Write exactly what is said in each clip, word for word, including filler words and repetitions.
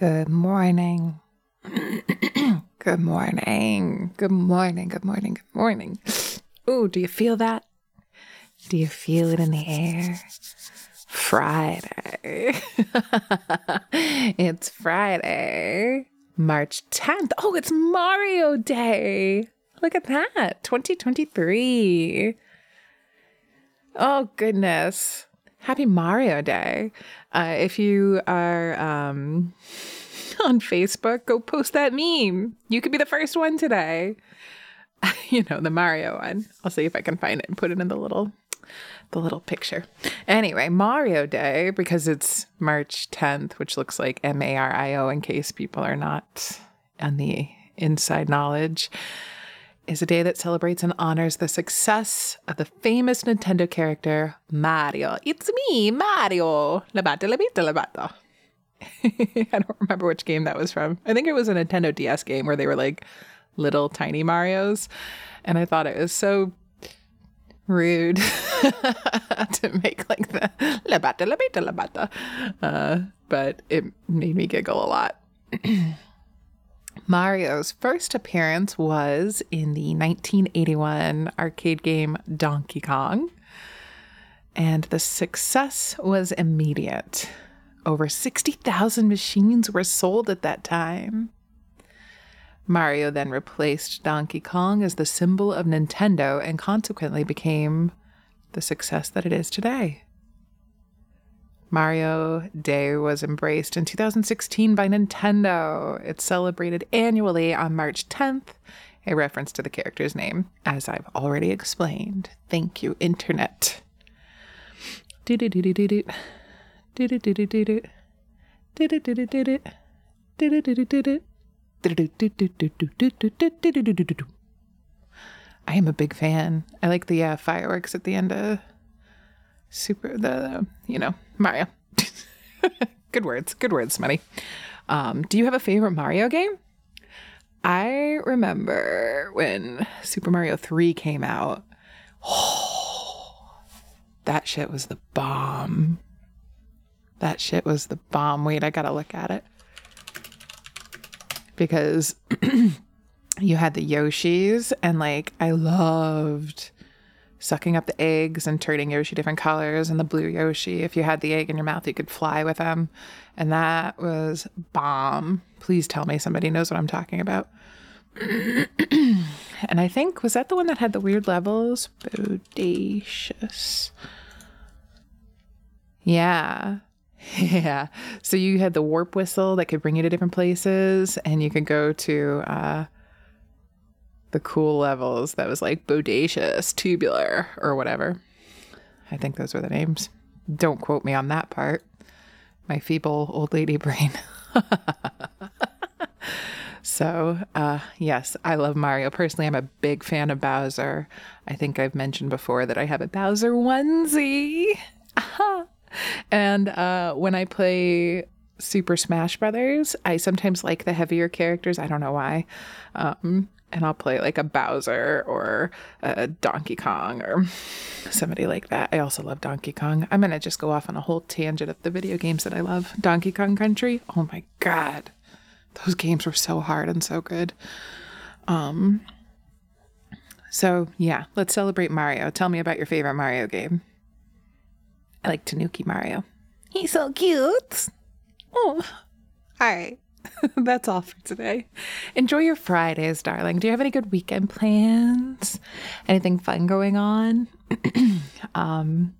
Good morning. Good morning. Good morning. Good morning. Good morning. Ooh, do you feel that? Do you feel it in the air? Friday. It's Friday, March tenth. Oh, it's Mario Day. Look at that. twenty twenty-three. Oh, goodness. Happy Mario Day. Uh, if you are um, on Facebook, go post that meme. You could be the first one today. You know, the Mario one. I'll see if I can find it and put it in the little the little picture. Anyway, Mario Day, because it's March tenth, which looks like M A R I O in case people are not on the inside knowledge, is a day that celebrates and honors the success of the famous Nintendo character Mario. It's me, Mario. Labata, labita, labata. I don't remember which game that was from. I think it was a Nintendo D S game where they were like little tiny Marios. And I thought it was so rude to make like the labata, labita, labata. Uh, but it made me giggle a lot. Mario's first appearance was in the nineteen eighty-one arcade game Donkey Kong, and the success was immediate. Over sixty thousand machines were sold at that time. Mario then replaced Donkey Kong as the symbol of Nintendo and consequently became the success that it is today. Mario Day was embraced in two thousand sixteen by Nintendo. It's celebrated annually on March tenth, a reference to the character's name, as I've already explained. Thank you, Internet. Do-do-do-do-do-do. Do-do-do-do-do-do. Do-do-do-do-do-do. Do-do-do-do-do-do. Do-do-do-do-do-do-do-do-do-do-do-do. I am a big fan. I like the uh, fireworks at the end of Super, the, you know, Mario. Good words. Good words, Smitty. Um, do you have a favorite Mario game? I remember when Super Mario three came out. Oh, that shit was the bomb. That shit was the bomb. Wait, I gotta look at it. Because you had the Yoshis, and like, I loved sucking up the eggs and turning Yoshi different colors, and the blue Yoshi, if you had the egg in your mouth, you could fly with them. And that was bomb. Please tell me somebody knows what I'm talking about. And I think, was that the one that had the weird levels? Bodacious. Yeah. Yeah. So you had the warp whistle that could bring you to different places, and you could go to, uh, the cool levels that was like bodacious, tubular, or whatever. I think those were the names. Don't quote me on that part. My feeble old lady brain. So, uh, yes, I love Mario. Personally, I'm a big fan of Bowser. I think I've mentioned before that I have a Bowser onesie. And uh, when I play Super Smash Brothers, I sometimes like the heavier characters. I don't know why. Um, And I'll play like a Bowser or a Donkey Kong or somebody like that. I also love Donkey Kong. I'm going to just go off on a whole tangent of the video games that I love. Donkey Kong Country. Oh my God. Those games were so hard and so good. Um. So yeah, let's celebrate Mario. Tell me about your favorite Mario game. I like Tanuki Mario. He's so cute. Oh, all right. That's all for today. Enjoy your Fridays, darling. Do you have any good weekend plans? Anything fun going on? um,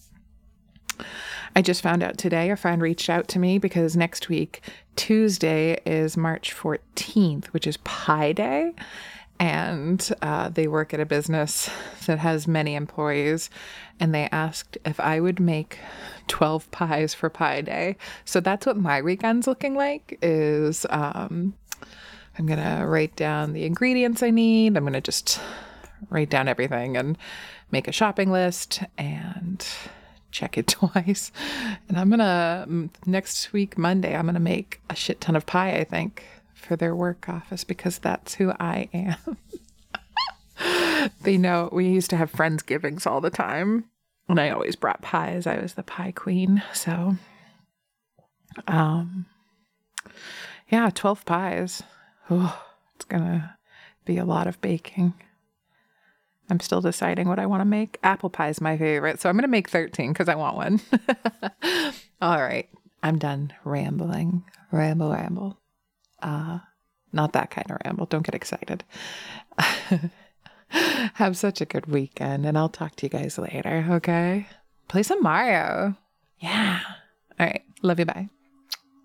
I just found out today, a friend reached out to me because next week, Tuesday, is March fourteenth, which is Pi Day. And uh, they work at a business that has many employees. And they asked if I would make twelve pies for Pi Day. So that's what my weekend's looking like is um, I'm going to write down the ingredients I need. I'm going to just write down everything and make a shopping list and check it twice. And I'm going to, next week, Monday, I'm going to make a shit ton of pie, I think, for their work office because that's who I am. They know we used to have Friendsgivings all the time, and I always brought pies. I was the pie queen. So, um, Yeah, twelve pies. Oh, it's going to be a lot of baking. I'm still deciding what I want to make. Apple pie is my favorite, so I'm going to make thirteen because I want one. All right. I'm done rambling. Ramble, ramble. Uh, not that kind of ramble. Don't get excited. Have such a good weekend, and I'll talk to you guys later, okay? Play some Mario. Yeah. All right. Love you. Bye.